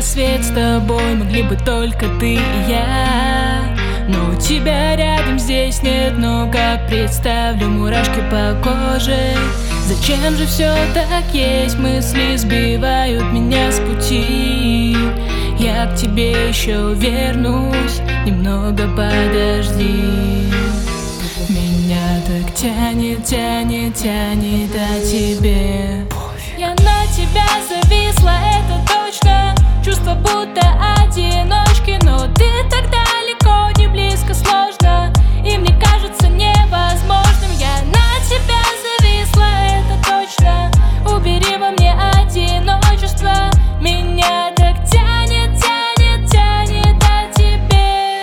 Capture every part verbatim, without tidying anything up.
свет с тобой могли бы только ты и я. Но тебя рядом здесь нет, но как представлю мурашки по коже. Зачем же все так есть, мысли сбивают меня с пути. Я к тебе еще вернусь, немного подожди. Меня так тянет, тянет, тянет о тебе. Я на тебя зависла, это точно. Чувство будто одиночки, но ты так далеко, не близко, сложно. И мне кажется невозможным. Я на тебя зависла, это точно. Убери во мне одиночество. Меня так тянет, тянет, тянет о тебе.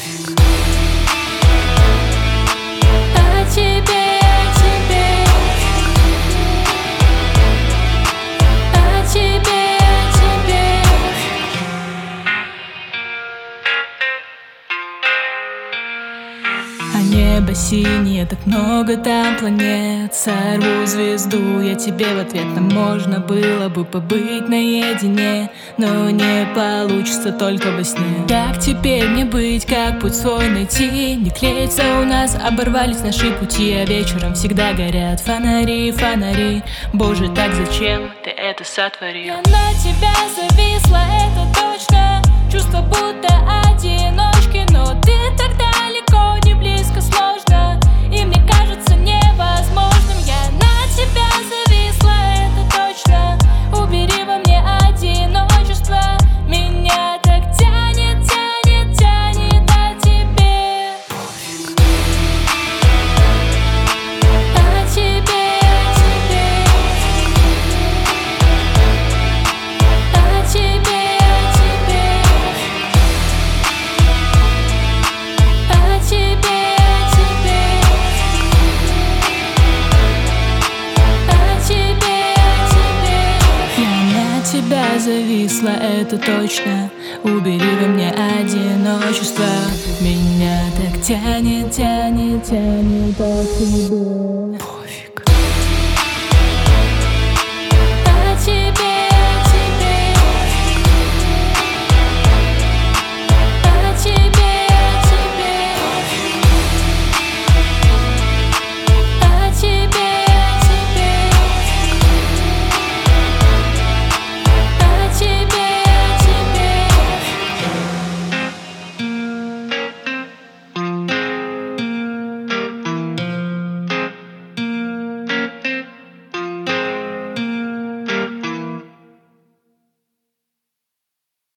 О тебе, о тебе. О тебе, о тебе. А небо синее, так много там планет. Сорву звезду, я тебе в ответ. Нам можно было бы побыть наедине, но не получится только во сне. Как теперь мне быть, как путь свой найти? Не клеится у нас, оборвались наши пути. А вечером всегда горят фонари, фонари. Боже, так зачем ты это сотворил? Я на тебя зависла, это точно. Чувство будто одиночки, но ты так далеко, не близко, сложно. И мне кажется невозможным. Я на тебя зависла, это точно. Убери во мне одиночество. Меня так тянет, тянет, тянет о тебе. О тебе, о тебе. О тебе, о тебе. О тебе, о тебе. О тебе, о тебе. Я на тебя зависла, это точно. Убери во мне одиночество. Меня так тянет, тянет, тянет о тебе.